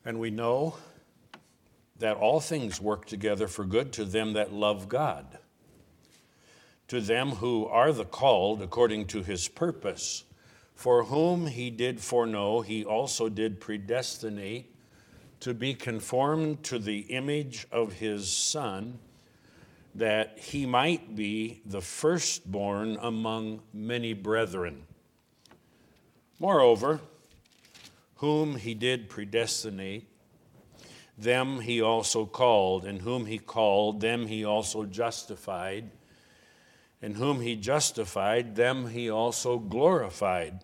And we know that all things work together for good to them that love God, to them who are the called according to his purpose. For whom he did foreknow, he also did predestinate to be conformed to the image of his Son, that he might be the firstborn among many brethren. Moreover, whom he did predestinate, them he also called, and whom he called, them he also justified, and whom he justified, them he also glorified.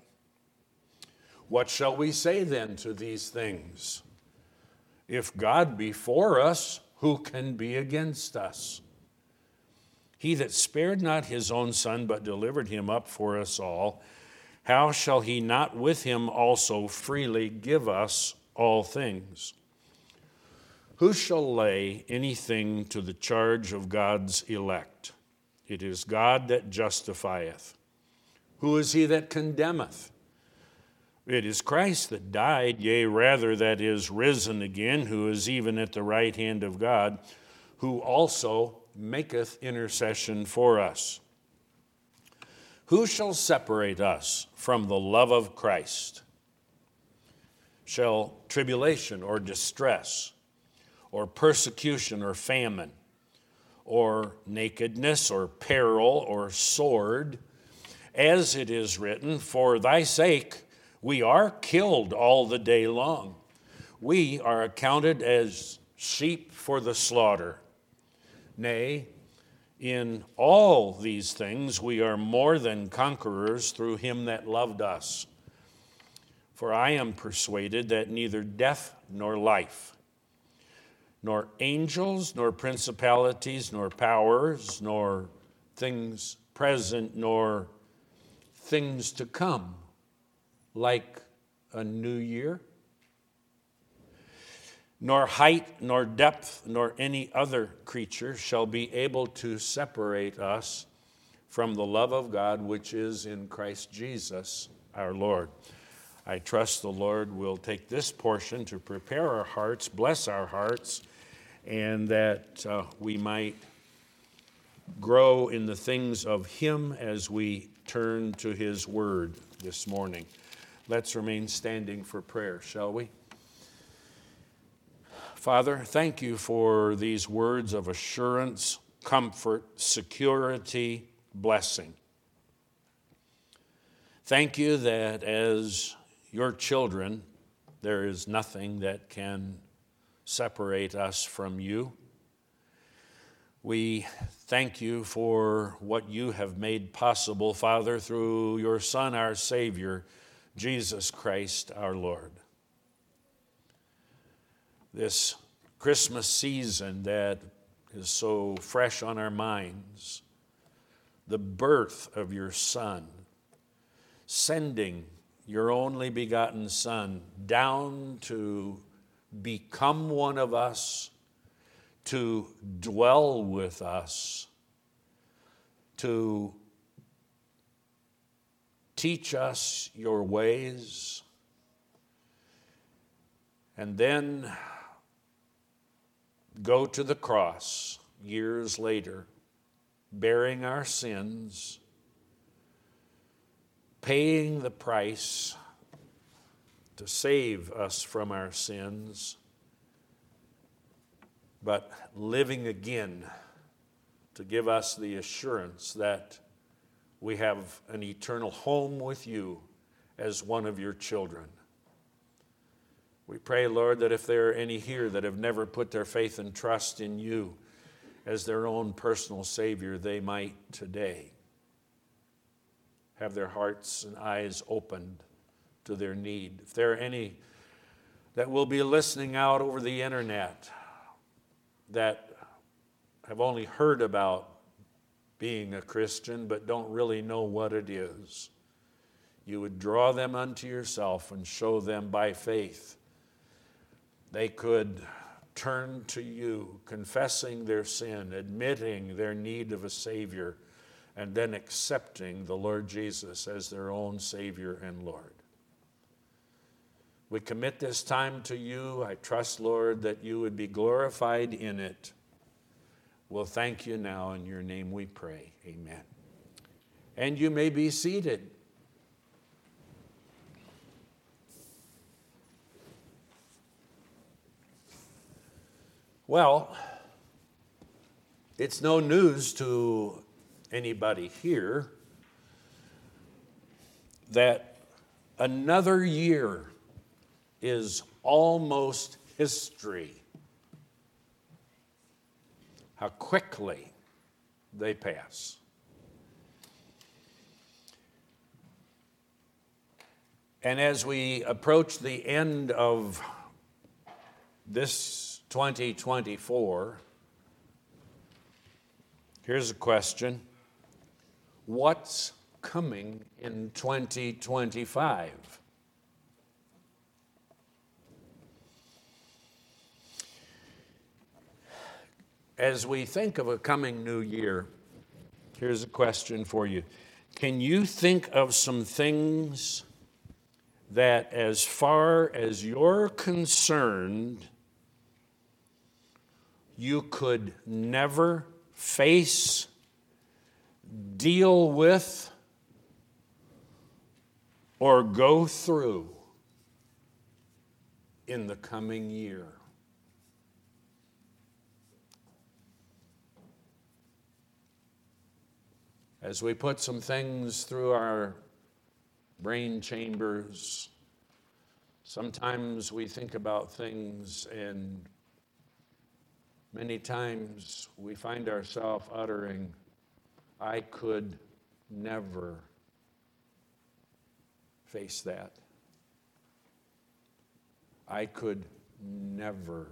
What shall we say then to these things? If God be for us, who can be against us? He that spared not his own Son, but delivered him up for us all, how shall he not with him also freely give us all things? Who shall lay anything to the charge of God's elect? It is God that justifieth. Who is he that condemneth? It is Christ that died, yea, rather that is risen again, who is even at the right hand of God, who also maketh intercession for us. Who shall separate us from the love of Christ? Shall tribulation or distress, or persecution or famine, or nakedness or peril or sword? As it is written, for thy sake we are killed all the day long. We are accounted as sheep for the slaughter. Nay, in all these things we are more than conquerors through him that loved us. For I am persuaded that neither death nor life, nor angels, nor principalities, nor powers, nor things present, nor things to come, like a new year, nor height, nor depth, nor any other creature shall be able to separate us from the love of God which is in Christ Jesus our Lord. I trust the Lord will take this portion to prepare our hearts, bless our hearts, and that we might grow in the things of him as we turn to his word this morning. Let's remain standing for prayer, shall we? Father, thank you for these words of assurance, comfort, security, blessing. Thank you that as your children, there is nothing that can separate us from you. We thank you for what you have made possible, Father, through your Son, our Savior, Jesus Christ, our Lord. This Christmas season that is so fresh on our minds, the birth of your Son, sending your only begotten Son down to become one of us, to dwell with us, to teach us your ways, and then go to the cross years later, bearing our sins, paying the price to save us from our sins, but living again to give us the assurance that we have an eternal home with you as one of your children. We pray, Lord, that if there are any here that have never put their faith and trust in you as their own personal Savior, they might today have their hearts and eyes opened to their need. If there are any that will be listening out over the internet that have only heard about being a Christian but don't really know what it is, you would draw them unto yourself and show them by faith they could turn to you, confessing their sin, admitting their need of a Savior, and then accepting the Lord Jesus as their own Savior and Lord. We commit this time to you. I trust, Lord, that you would be glorified in it. We'll thank you now. In your name we pray. Amen. And you may be seated. Well, it's no news to anybody here that another year is almost history. How quickly they pass. And as we approach the end of this 2024, here's a question. What's coming in 2025? As we think of a coming new year, here's a question for you. Can you think of some things that, as far as you're concerned, you could never face, deal with, or go through in the coming year? As we put some things through our brain chambers, sometimes we think about things, and many times we find ourselves uttering, I could never face that. I could never.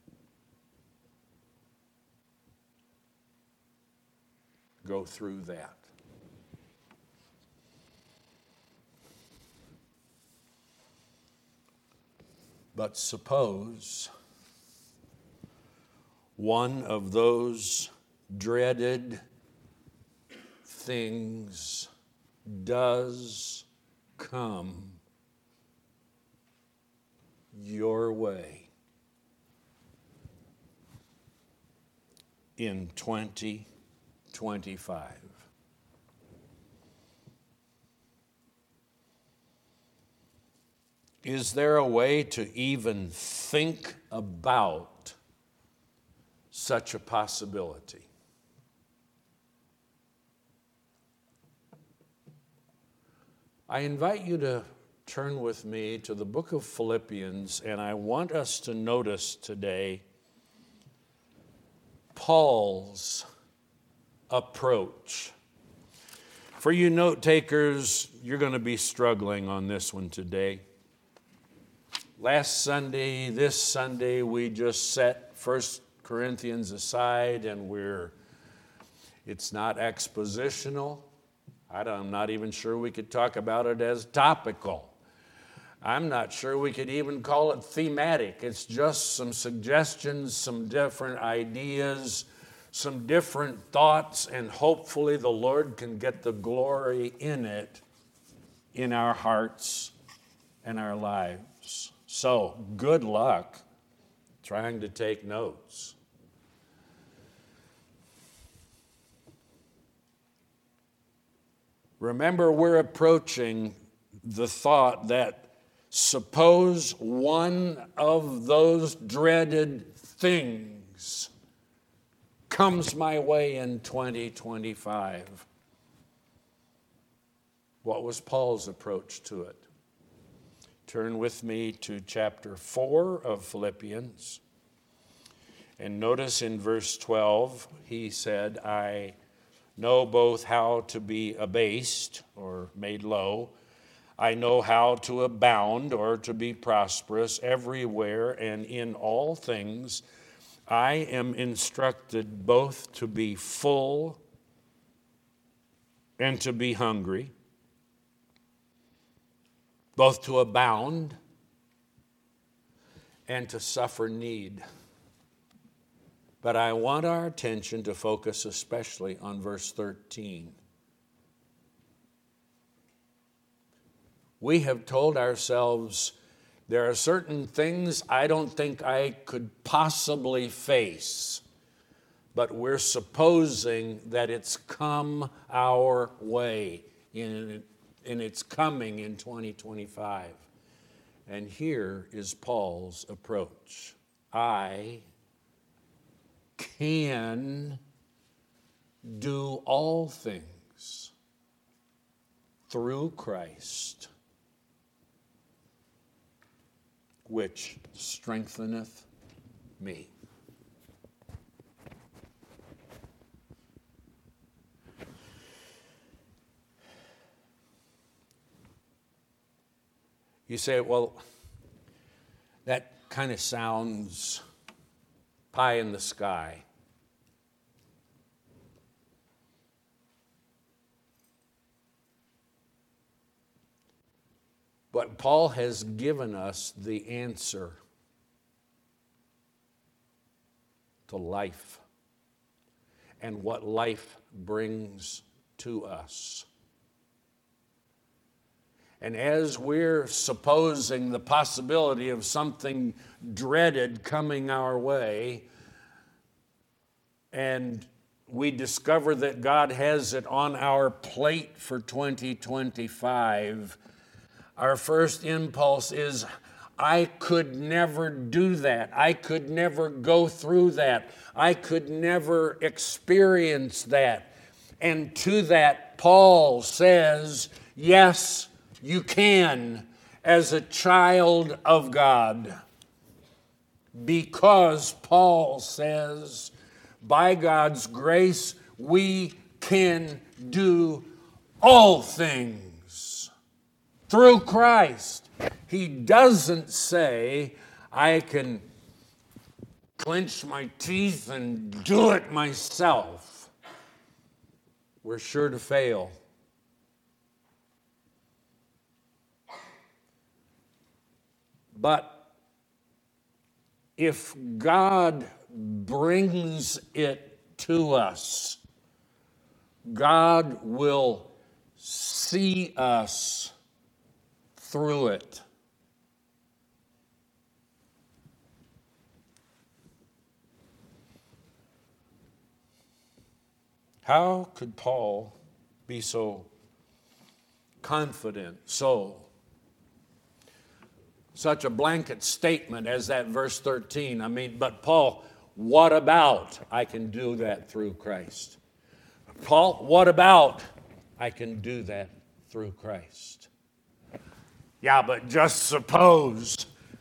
Go through that. But suppose one of those dreaded things does come your way in 2025. Is there a way to even think about such a possibility? I invite you to turn with me to the book of Philippians, and I want us to notice today Paul's approach. For you note takers, you're going to be struggling on this one today. Last Sunday, this Sunday, we just set 1 Corinthians aside, and it's not expositional. I'm not even sure we could talk about it as topical. I'm not sure we could even call it thematic. It's just some suggestions, some different ideas, some different thoughts, and hopefully the Lord can get the glory in it, in our hearts and our lives. So, good luck trying to take notes. Remember, we're approaching the thought that suppose one of those dreaded things comes my way in 2025. What was Paul's approach to it? Turn with me to chapter 4 of Philippians. And notice in verse 12, he said, I know both how to be abased, or made low. I know how to abound, or to be prosperous everywhere and in all things. I am instructed both to be full and to be hungry, both to abound and to suffer need. But I want our attention to focus especially on verse 13. We have told ourselves There are certain things I don't think I could possibly face, but we're supposing that it's come our way, and it's coming in 2025. And here is Paul's approach. I can do all things through Christ, which strengtheneth me. You say, well, that kind of sounds pie in the sky. But Paul has given us the answer to life and what life brings to us. And as we're supposing the possibility of something dreaded coming our way, and we discover that God has it on our plate for 2025, our first impulse is, I could never do that. I could never go through that. I could never experience that. And to that, Paul says, yes, you can, as a child of God. Because Paul says, by God's grace, we can do all things through Christ. He doesn't say, I can clench my teeth and do it myself. We're sure to fail. But if God brings it to us, God will see us through it. How could Paul be so confident, such a blanket statement as that verse 13? But Paul, what about I can do that through Christ? Paul, what about I can do that through Christ? Yeah, but just suppose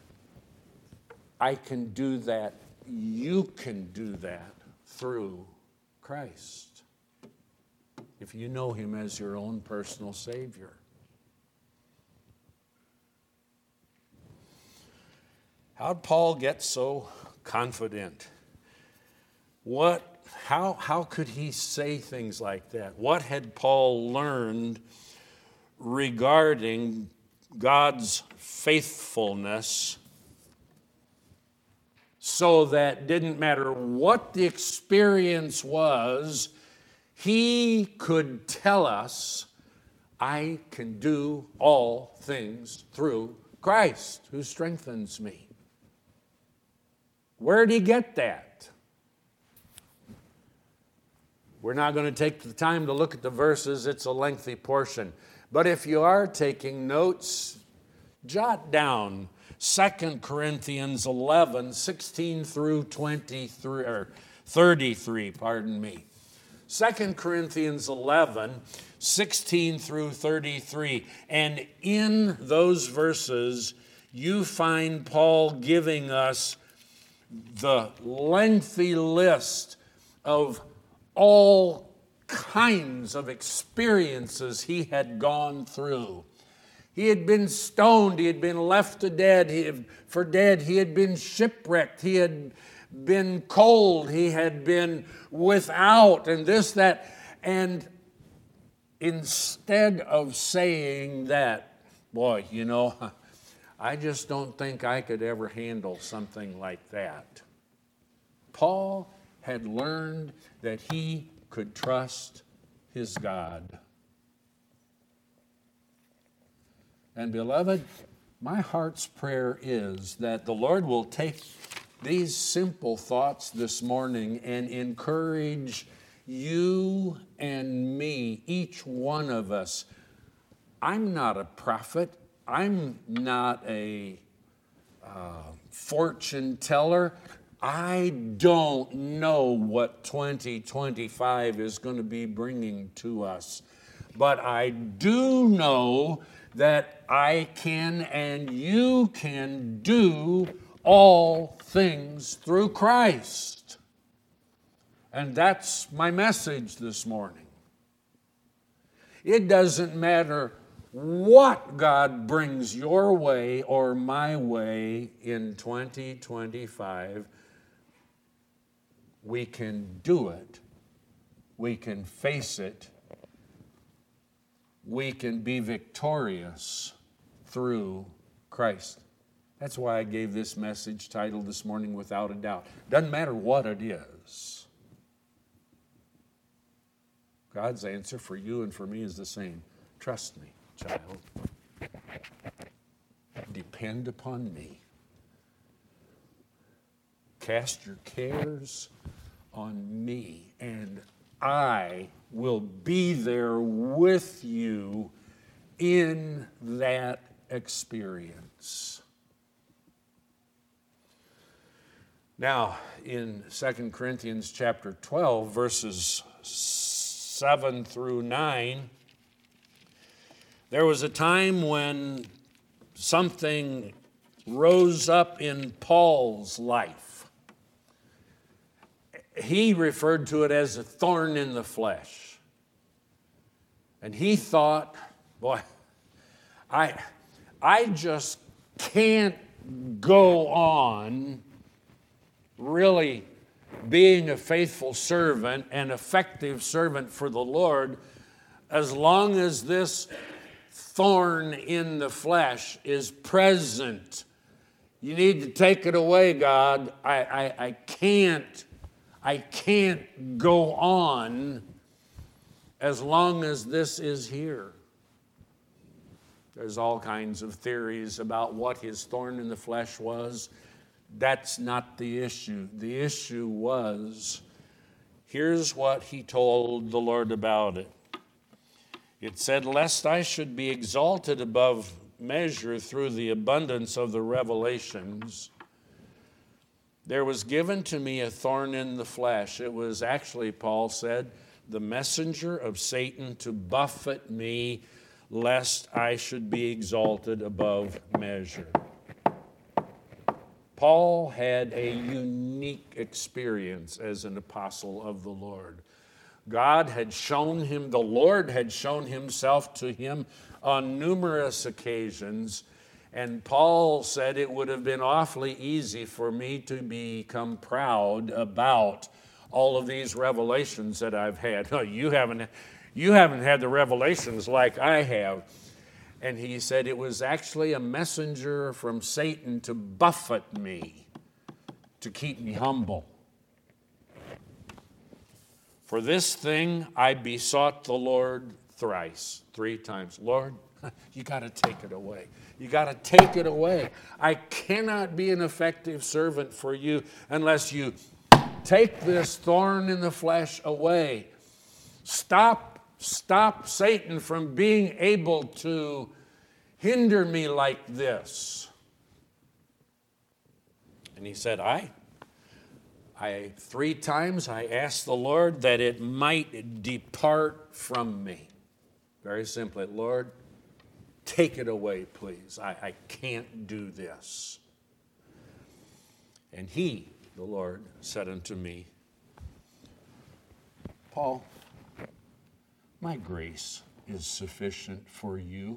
I can do that, you can do that through Christ, if you know him as your own personal Savior. How'd Paul get so confident? How could he say things like that? What had Paul learned regarding God's faithfulness, so that didn't matter what the experience was, he could tell us, I can do all things through Christ who strengthens me? Where did he get that? We're not going to take the time to look at the verses. It's a lengthy portion. But if you are taking notes, jot down 2 Corinthians 11, 16 through 23, or 33, 2 Corinthians 11, 16 through 33. And in those verses, you find Paul giving us the lengthy list of all kinds of experiences he had gone through. He had been stoned. He had been left for dead. He had been shipwrecked. He had been cold. He had been without, and this, that. And instead of saying that, boy, I just don't think I could ever handle something like that, Paul had learned that he could trust his God. And beloved, My heart's prayer is that the Lord will take these simple thoughts this morning and encourage you and me, each one of us. I'm not a prophet. I'm not a fortune teller. I don't know what 2025 is going to be bringing to us. But I do know that I can and you can do all things through Christ. And that's my message this morning. It doesn't matter what God brings your way or my way in 2025, we can do it. We can face it. We can be victorious through Christ. That's why I gave this message titled this morning, Without a Doubt. Doesn't matter what it is. God's answer for you and for me is the same. Trust me, child. Depend upon me. Cast your cares on me, and I will be there with you in that experience. Now, in 2 Corinthians chapter 12, verses 7 through 9, there was a time when something rose up in Paul's life. He referred to it as a thorn in the flesh. And he thought, boy, I just can't go on really being a faithful servant, an effective servant for the Lord, as long as this thorn in the flesh is present. You need to take it away, God. I can't go on as long as this is here. There's all kinds of theories about what his thorn in the flesh was. That's not the issue. The issue was, here's what he told the Lord about it. It said, lest I should be exalted above measure through the abundance of the revelations, there was given to me a thorn in the flesh. It was actually, Paul said, the messenger of Satan to buffet me, lest I should be exalted above measure. Paul had a unique experience as an apostle of the Lord. God had shown him, the Lord had shown himself to him on numerous occasions, and Paul said it would have been awfully easy for me to become proud about all of these revelations that I've had. No, you haven't had the revelations like I have. And he said it was actually a messenger from Satan to buffet me, to keep me humble. For this thing I besought the Lord thrice, 3 times. Lord, you got to take it away. You got to take it away. I cannot be an effective servant for you unless you take this thorn in the flesh away. Stop Satan from being able to hinder me like this. And he said, I 3 times I asked the Lord that it might depart from me. Very simply, Lord, take it away, please. I can't do this. And he, the Lord, said unto me, Paul, my grace is sufficient for you,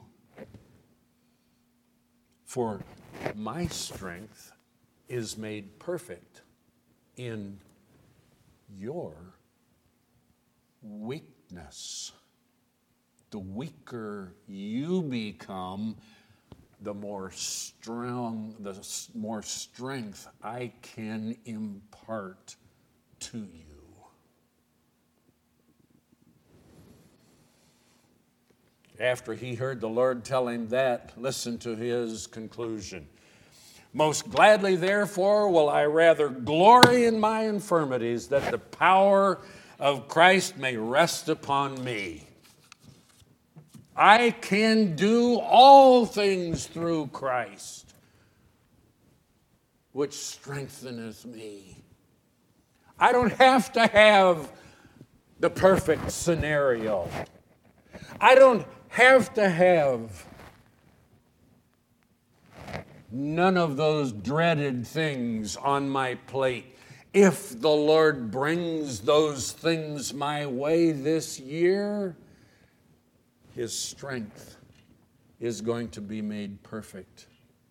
for my strength is made perfect in your weakness. The weaker you become, the more strength I can impart to you. after he heard the Lord tell him that, listen to his conclusion. Most gladly, therefore, will I rather glory in my infirmities, that the power of Christ may rest upon me. I can do all things through Christ, which strengtheneth me. I don't have to have the perfect scenario. I don't have to have none of those dreaded things on my plate. If the Lord brings those things my way this year, His strength is going to be made perfect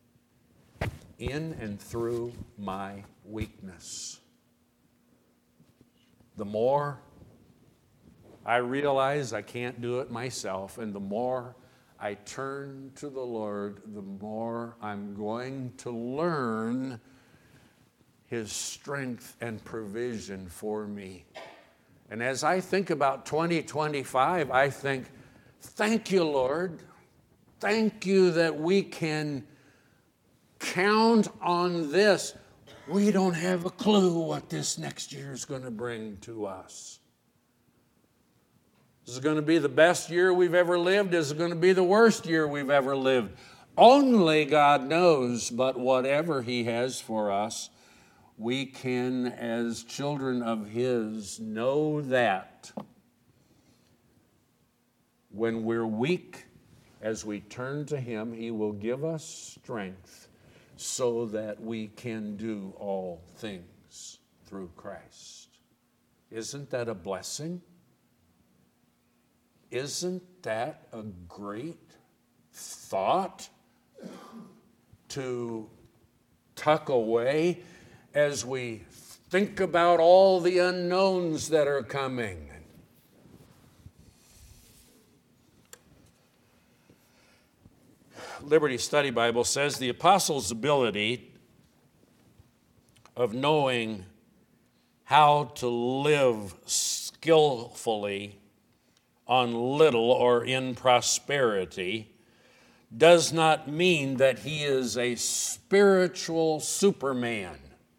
in and through my weakness. The more I realize I can't do it myself, and the more I turn to the Lord, the more I'm going to learn His strength and provision for me. And as I think about 2025, I think, thank you, Lord. Thank you that we can count on this. We don't have a clue what this next year is going to bring to us. Is it going to be the best year we've ever lived? Is it going to be the worst year we've ever lived? Only God knows, but whatever He has for us, we can, as children of His, know that when we're weak, as we turn to Him, He will give us strength so that we can do all things through Christ. Isn't that a blessing? Isn't that a great thought to tuck away as we think about all the unknowns that are coming? Liberty Study Bible says the apostles' ability of knowing how to live skillfully on little or in prosperity does not mean that he is a spiritual Superman.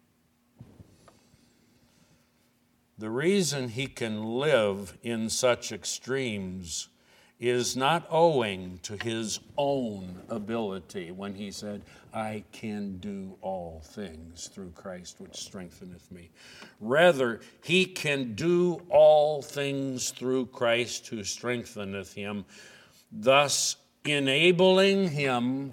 The reason he can live in such extremes is not owing to his own ability when he said, I can do all things through Christ which strengtheneth me. Rather, he can do all things through Christ who strengtheneth him, thus enabling him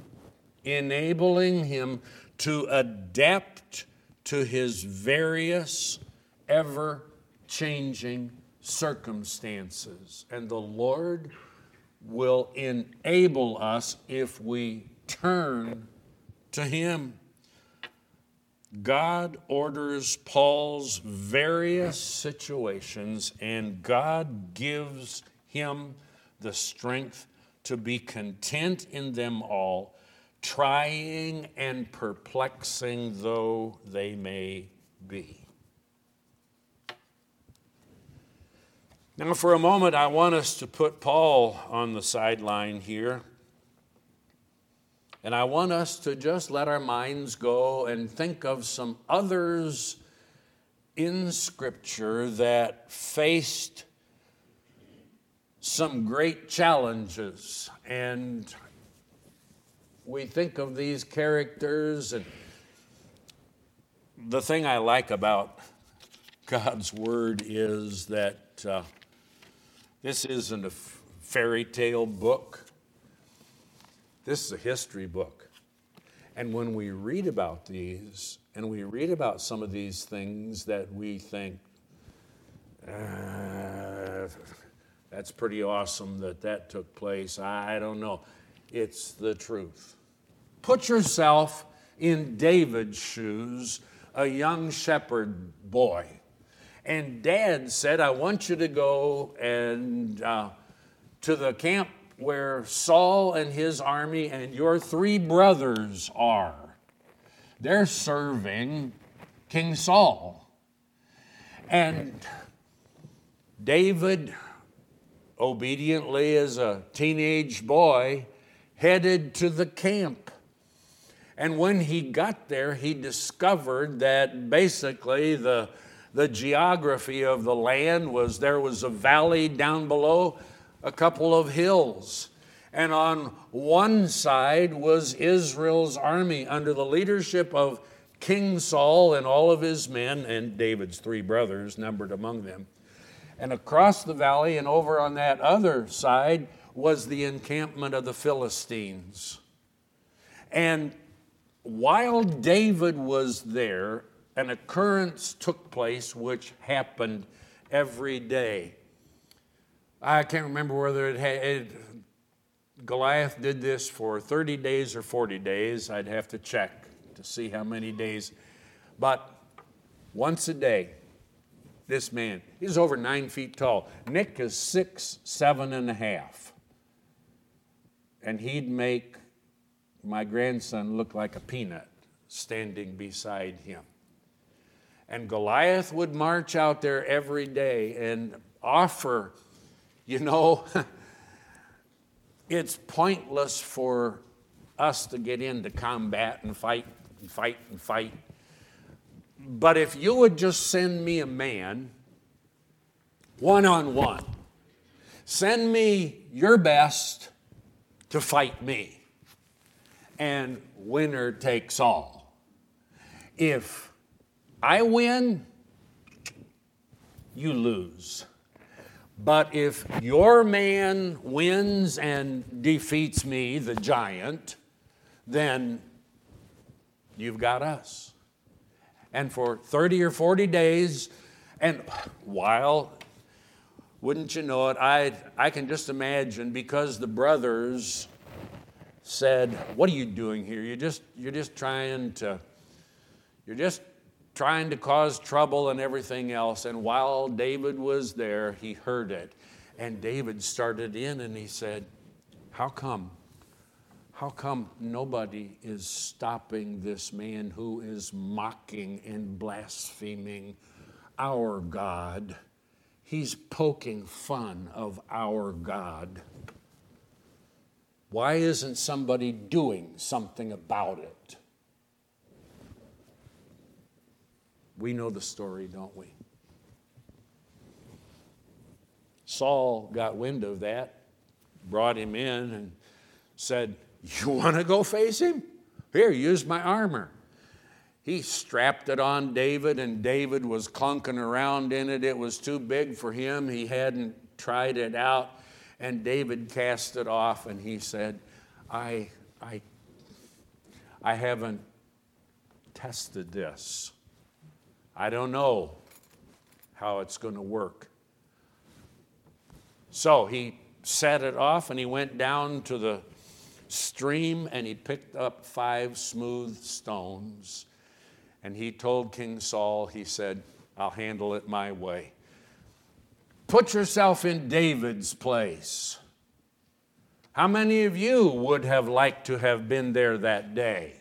to adapt to his various ever-changing circumstances. And the Lord will enable us if we turn to Him. God orders Paul's various situations, and God gives him the strength to be content in them all, trying and perplexing though they may be. Now, for a moment, I want us to put Paul on the sideline here. And I want us to just let our minds go and think of some others in Scripture that faced some great challenges. And we think of these characters. And the thing I like about God's Word is that this isn't a fairy tale book. This is a history book. And when we read about these, and we read about some of these things that we think, that's pretty awesome that took place. I don't know. It's the truth. Put yourself in David's shoes, a young shepherd boy. And Dad said, I want you to go and to the camp where Saul and his army and your 3 brothers are. They're serving King Saul. And David obediently as a teenage boy, headed to the camp. And when he got there, he discovered that basically the geography of the land was there was a valley down below, a couple of hills. And on one side was Israel's army under the leadership of King Saul and all of his men, and David's 3 brothers numbered among them. And across the valley and over on that other side was the encampment of the Philistines. And while David was there, an occurrence took place which happened every day. I can't remember whether Goliath did this for 30 days or 40 days. I'd have to check to see how many days. But once a day, this man, he's over 9 feet tall. Nick is 6, 7.5. And he'd make my grandson look like a peanut standing beside him. And Goliath would march out there every day and offer, it's pointless for us to get into combat and fight and fight and fight. But if you would just send me a man, one-on-one, send me your best to fight me, and winner takes all. If I win, you lose. But if your man wins and defeats me, the giant, then you've got us. And for 30 or 40 days, and while, wouldn't you know it, I can just imagine, because the brothers said, "What are you doing here? You're just trying to cause trouble and everything else." And while David was there, he heard it. And David started in and he said, How come nobody is stopping this man who is mocking and blaspheming our God? He's poking fun of our God. Why isn't somebody doing something about it? We know the story, don't we? Saul got wind of that, brought him in and said, "You want to go face him? Here, use my armor." He strapped it on David, and David was clunking around in it. It was too big for him. He hadn't tried it out. And David cast it off, and he said, I haven't tested this. I don't know how it's going to work. So he set it off, and he went down to the stream, and he picked up 5 smooth stones. And he told King Saul, he said, "I'll handle it my way." Put yourself in David's place. How many of you would have liked to have been there that day?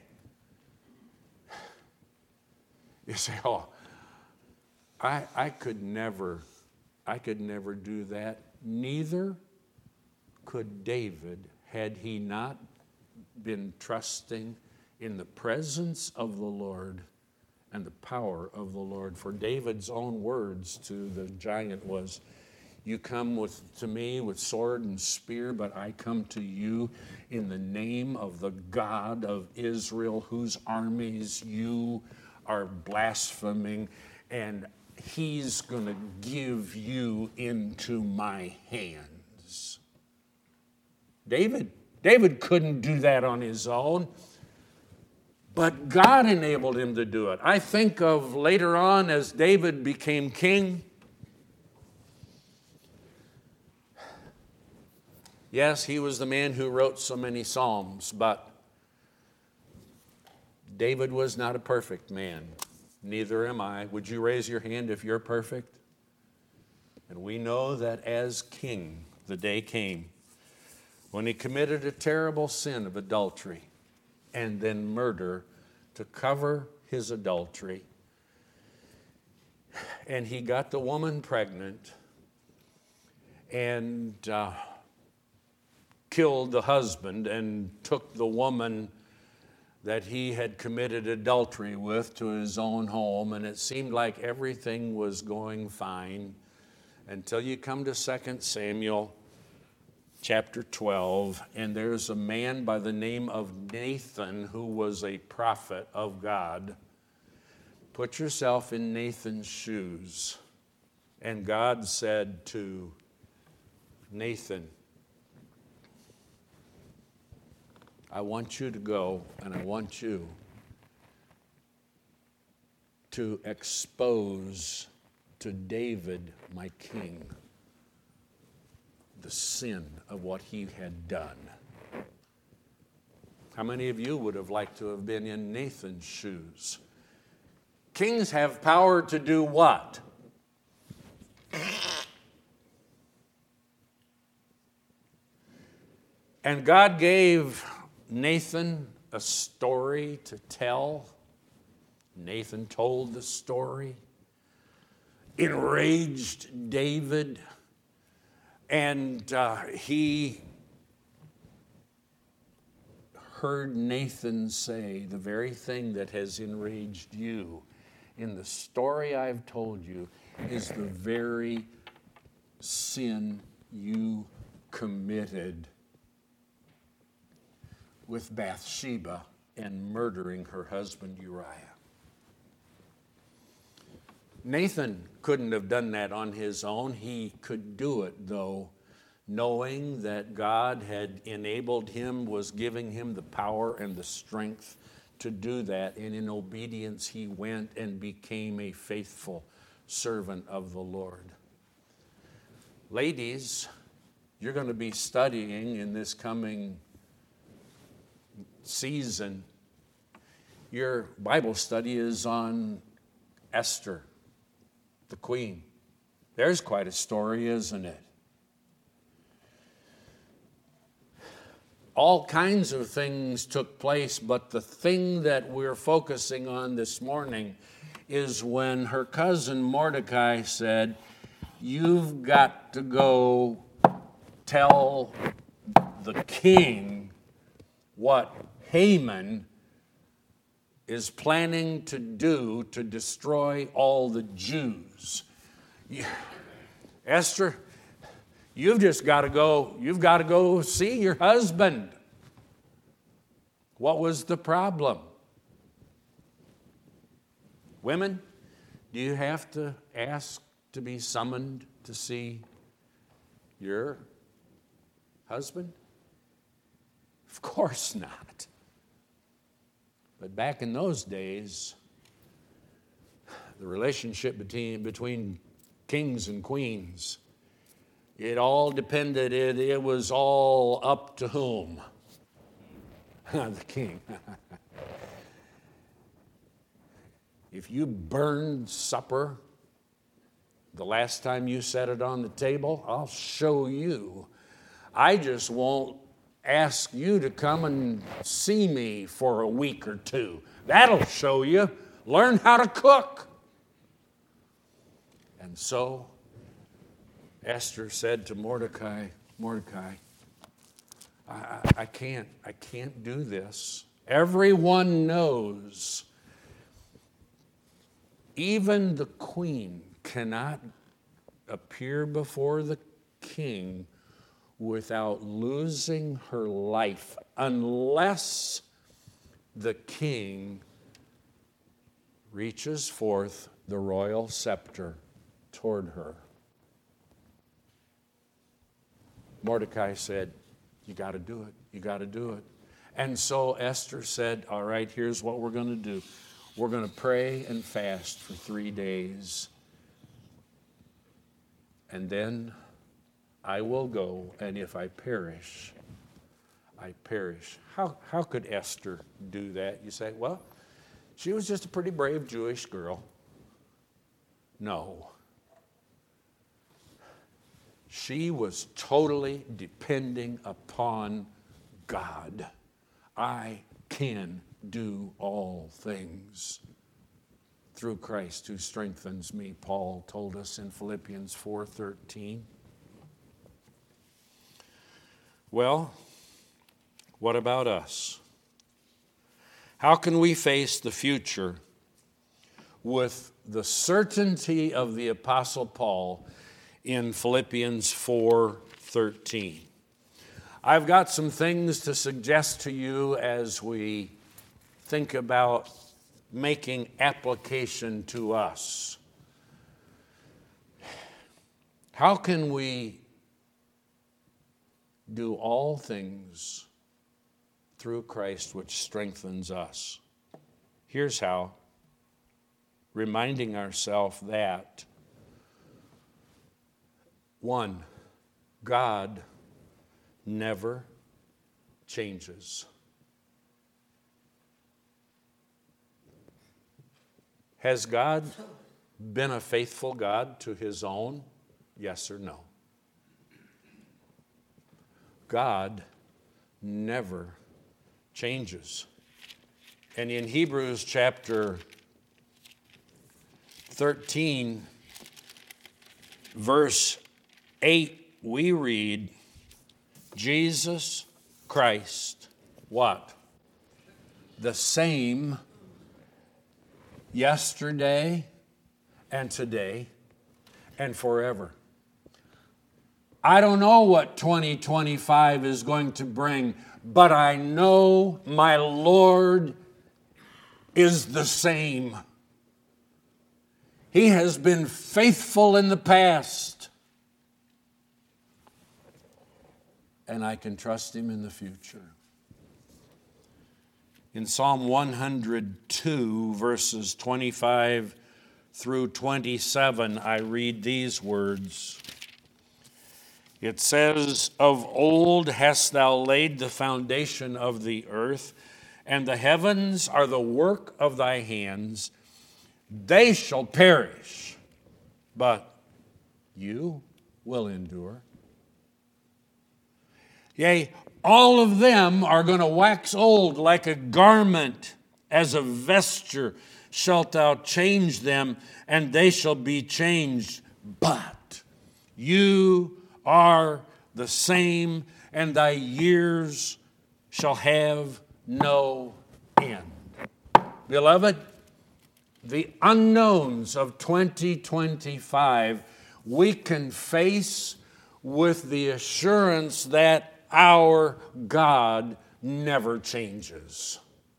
You say, "Oh, I could never do that." Neither could David, had he not been trusting in the presence of the Lord and the power of the Lord. For David's own words to the giant was, "You come to me with sword and spear, but I come to you in the name of the God of Israel, whose armies you are blaspheming, and he's going to give you into my hands." David couldn't do that on his own, but God enabled him to do it. I think of later on as David became king. Yes, he was the man who wrote so many psalms, but David was not a perfect man. Neither am I. Would you raise your hand if you're perfect? And we know that as king, the day came when he committed a terrible sin of adultery and then murder to cover his adultery. And he got the woman pregnant. and killed the husband and took the woman that he had committed adultery with to his own home. And it seemed like everything was going fine until you come to 2 Samuel chapter 12, and there's a man by the name of Nathan who was a prophet of God. Put yourself in Nathan's shoes. And God said to Nathan, I want you to go, and I want you to expose to David, my king, the sin of what he had done. How many of you would have liked to have been in Nathan's shoes? Kings have power to do what? And God gave Nathan a story to tell. Nathan told the story, enraged David, and he heard Nathan say the very thing that has enraged you. In the story I've told you is the very sin you committed with Bathsheba and murdering her husband Uriah. Nathan couldn't have done that on his own. He could do it, though, knowing that God had enabled him, was giving him the power and the strength to do that. And in obedience, he went and became a faithful servant of the Lord. Ladies, you're going to be studying in this coming season. Your Bible study is on Esther, the queen. There's quite a story, isn't it? All kinds of things took place, but the thing that we're focusing on this morning is when her cousin Mordecai said, you've got to go tell the king what Haman is planning to do to destroy all the Jews. Esther, you've got to go see your husband. What was the problem? Women, do you have to ask to be summoned to see your husband? Of course not. But back in those days, the relationship between kings and queens, it all depended, it was all up to whom? The king. If you burned supper the last time you set it on the table, I'll show you. I just won't ask you to come and see me for a week or two. That'll show you. Learn how to cook. And so Esther said to Mordecai, I can't do this. Everyone knows, even the queen cannot appear before the king without losing her life unless the king reaches forth the royal scepter toward her. Mordecai said, you got to do it. You got to do it. And so Esther said, all right, here's what we're going to do. We're going to pray and fast for 3 days. And then I will go, and if I perish, I perish. How could Esther do that? You say, well, she was just a pretty brave Jewish girl. No. She was totally depending upon God. I can do all things through Christ who strengthens me, Paul told us in Philippians 4:13. Well, what about us? How can we face the future with the certainty of the Apostle Paul in Philippians 4:13? I've got some things to suggest to you as we think about making application to us. How can we do all things through Christ which strengthens us? Here's how. Reminding ourselves that, one, God never changes. Has God been a faithful God to his own? Yes or no? God never changes. And in Hebrews chapter 13, verse 8, we read, Jesus Christ, what? The same yesterday and today and forever. I don't know what 2025 is going to bring, but I know my Lord is the same. He has been faithful in the past, and I can trust him in the future. In Psalm 102, verses 25 through 27, I read these words. It says, Of old hast thou laid the foundation of the earth, and the heavens are the work of thy hands. They shall perish, but you will endure. Yea, all of them are going to wax old like a garment, as a vesture shalt thou change them, and they shall be changed. But you are the same, and thy years shall have no end. Beloved, the unknowns of 2025 we can face with the assurance that our God never changes.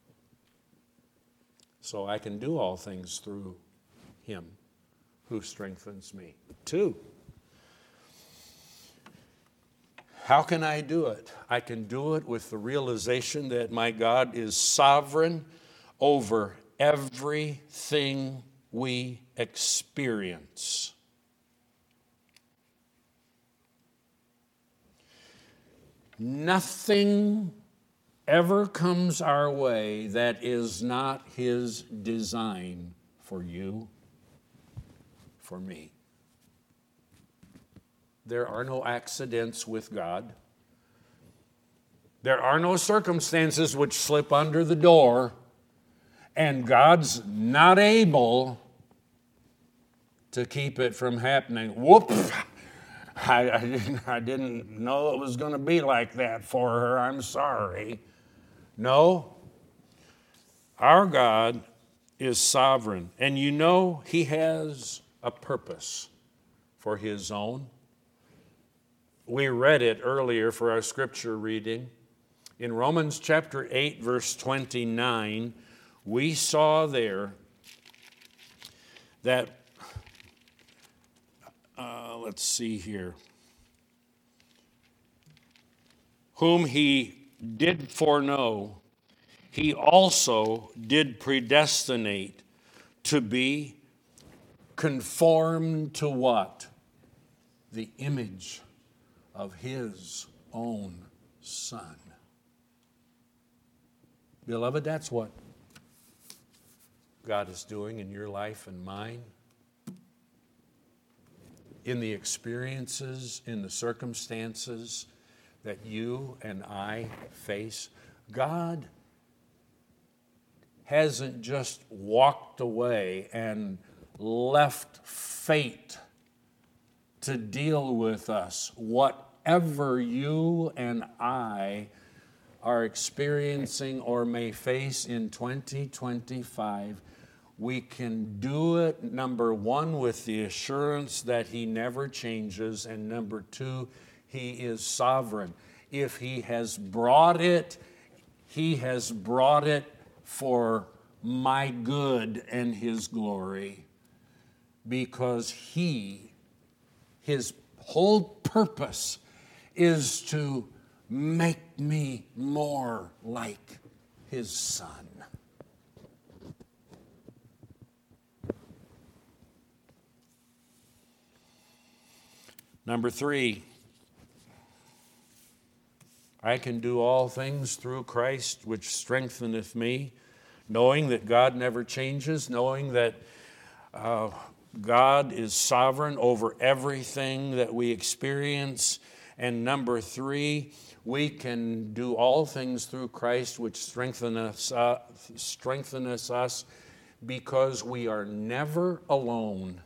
So I can do all things through him who strengthens me. 2, how can I do it? I can do it with the realization that my God is sovereign over everything we experience. Nothing ever comes our way that is not his design for you, for me. There are no accidents with God. There are no circumstances which slip under the door, and God's not able to keep it from happening. Whoops! I didn't know it was going to be like that for her. I'm sorry. No, our God is sovereign, and you know he has a purpose for his own. We read it earlier for our scripture reading. In Romans chapter 8, verse 29, we saw there that, let's see here, whom he did foreknow, he also did predestinate to be conformed to what? The image of his own Son. Beloved, that's what God is doing in your life and mine. In the experiences, in the circumstances that you and I face, God hasn't just walked away and left fate to deal with us. What whatever you and I are experiencing or may face in 2025, we can do it, number one, with the assurance that He never changes, and number two, He is sovereign. If He has brought it, He has brought it for my good and His glory, because His whole purpose is to make me more like His Son. Number three, I can do all things through Christ, which strengtheneth me, knowing that God never changes, knowing that God is sovereign over everything that we experience. And number three, we can do all things through Christ, which strengtheneth us, because we are never alone.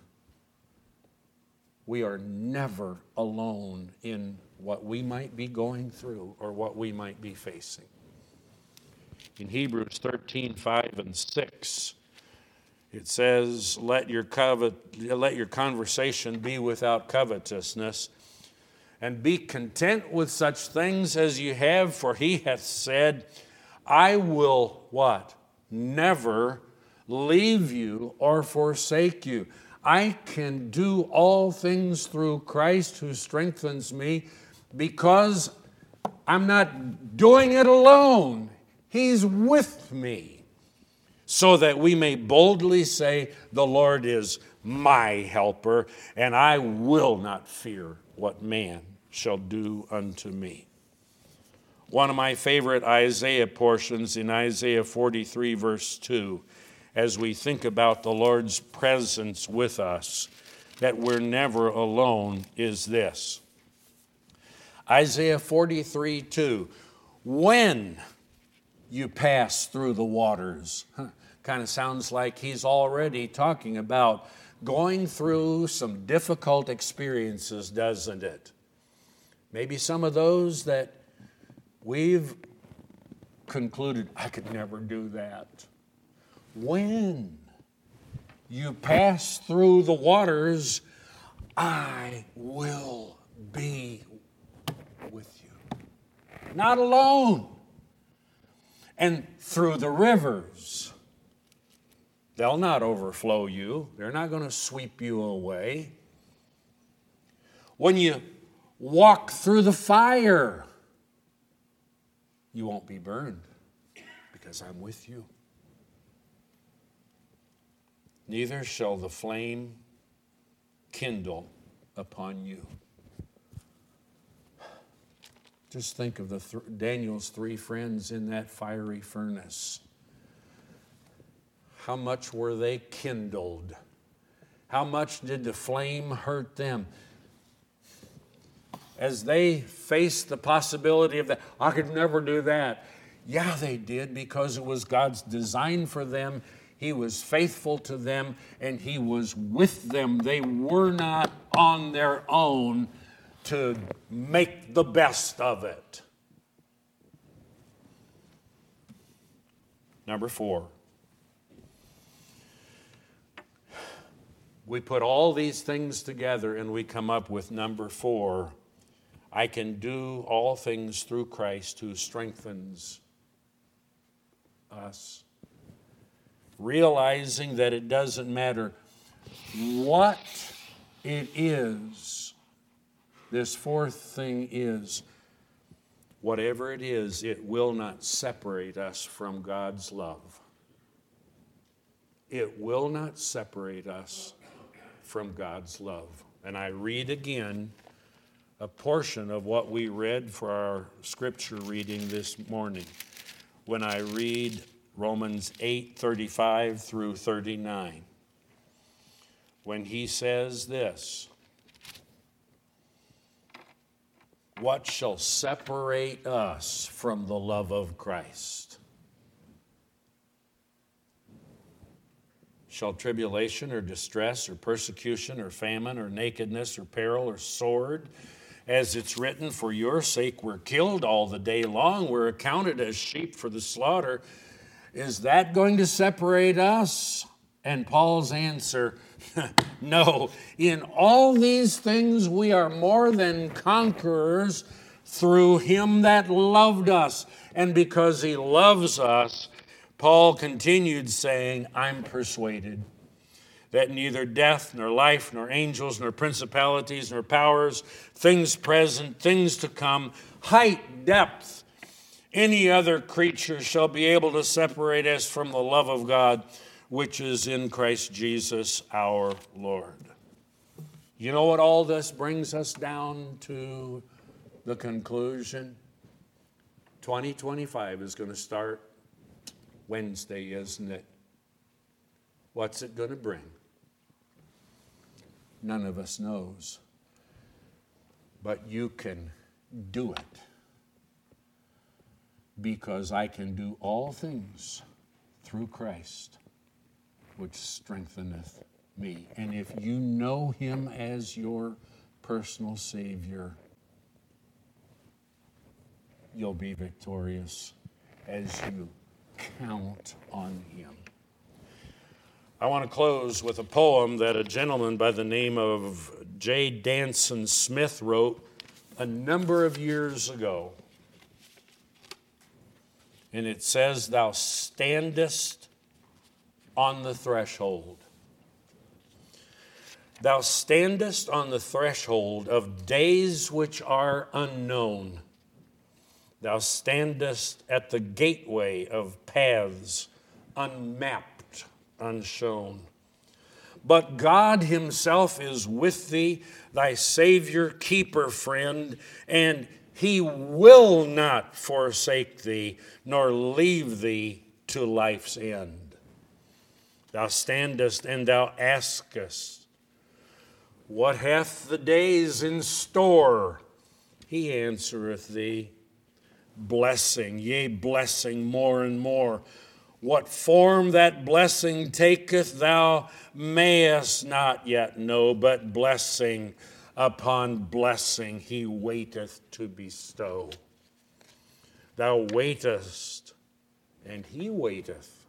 We are never alone in what we might be going through or what we might be facing. In Hebrews 13:5 and 6, it says, let your conversation be without covetousness, and be content with such things as you have, for He hath said, I will what? Never leave you or forsake you. I can do all things through Christ who strengthens me, because I'm not doing it alone. He's with me, so that we may boldly say, the Lord is my helper, and I will not fear what man shall do unto me. One of my favorite Isaiah portions in Isaiah 43, verse 2, as we think about the Lord's presence with us, that we're never alone, is this. Isaiah 43, 2, when you pass through the waters. Kind of sounds like he's already talking about going through some difficult experiences, doesn't it? Maybe some of those that we've concluded, I could never do that. When you pass through the waters, I will be with you. Not alone. And through the rivers, they'll not overflow you. They're not going to sweep you away. When you walk through the fire, you won't be burned, because I'm with you. Neither shall the flame kindle upon you. Just think of Daniel's three friends in that fiery furnace. How much were they kindled? How much did the flame hurt them? As they faced the possibility of that, I could never do that. Yeah, they did, because it was God's design for them. He was faithful to them, and He was with them. They were not on their own to make the best of it. Number 4. We put all these things together and we come up with number 4. I can do all things through Christ who strengthens us. Realizing that it doesn't matter what it is. This fourth thing is, whatever it is, it will not separate us from God's love. It will not separate us from God's love. And I read again a portion of what we read for our scripture reading this morning. When I read Romans 8:35 through 39, when he says this, what shall separate us from the love of Christ? Shall tribulation or distress or persecution or famine or nakedness or peril or sword? As it's written, for your sake we're killed all the day long. We're accounted as sheep for the slaughter. Is that going to separate us? And Paul's answer, no. In all these things we are more than conquerors through him that loved us. And because he loves us, Paul continued saying, I'm persuaded that neither death, nor life, nor angels, nor principalities, nor powers, things present, things to come, height, depth, any other creature shall be able to separate us from the love of God, which is in Christ Jesus our Lord. You know what all this brings us down to? The conclusion. 2025 is going to start Wednesday, isn't it? What's it going to bring? None of us knows. But you can do it. Because I can do all things through Christ, which strengtheneth me. And if you know him as your personal Savior, you'll be victorious as you count on him. I want to close with a poem that a gentleman by the name of J. Danson Smith wrote a number of years ago. And it says, thou standest on the threshold. Thou standest on the threshold of days which are unknown. Thou standest at the gateway of paths unmapped, unshown. But God himself is with thee, thy Savior, keeper, friend, and he will not forsake thee, nor leave thee to life's end. Thou standest and thou askest, what hath the days in store? He answereth thee, blessing, yea, blessing more and more. What form that blessing taketh, thou mayest not yet know, but blessing upon blessing he waiteth to bestow. Thou waitest, and he waiteth.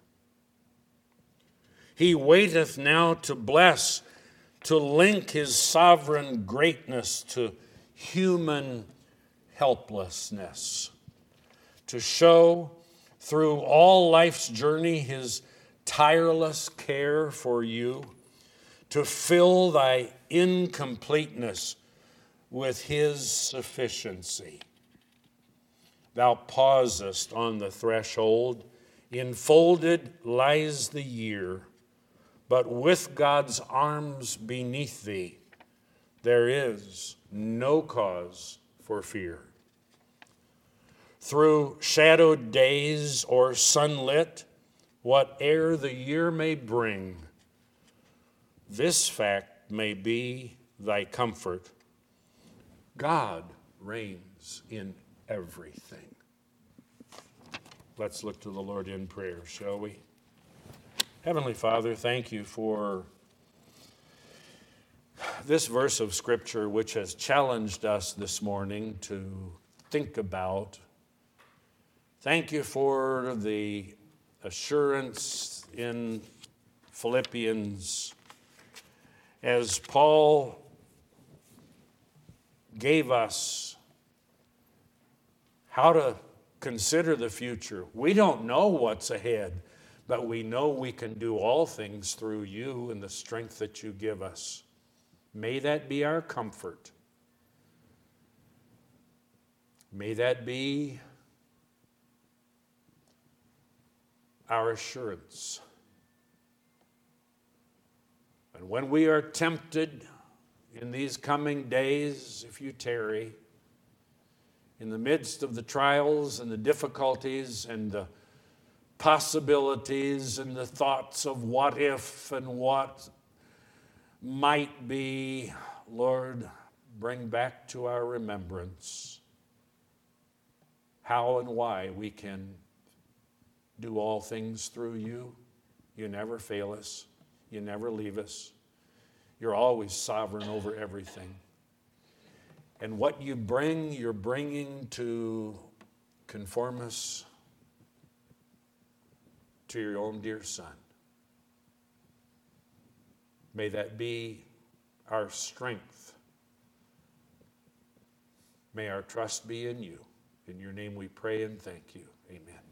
He waiteth now to bless, to link his sovereign greatness to human helplessness, to show through all life's journey his tireless care for you, to fill thy incompleteness with his sufficiency. Thou pausest on the threshold, enfolded lies the year, but with God's arms beneath thee, there is no cause for fear. Through shadowed days or sunlit, whate'er the year may bring, this fact may be thy comfort. God reigns in everything. Let's look to the Lord in prayer, shall we? Heavenly Father, thank you for this verse of Scripture which has challenged us this morning to think about. Thank you for the assurance in Philippians as Paul gave us how to consider the future. We don't know what's ahead, but we know we can do all things through you and the strength that you give us. May that be our comfort. May that be our assurance. And when we are tempted in these coming days, if you tarry, in the midst of the trials and the difficulties and the possibilities and the thoughts of what if and what might be, Lord, bring back to our remembrance how and why we can do all things through you. You never fail us. You never leave us. You're always sovereign over everything. And what you bring, you're bringing to conform us to your own dear Son. May that be our strength. May our trust be in you. In your name we pray and thank you. Amen.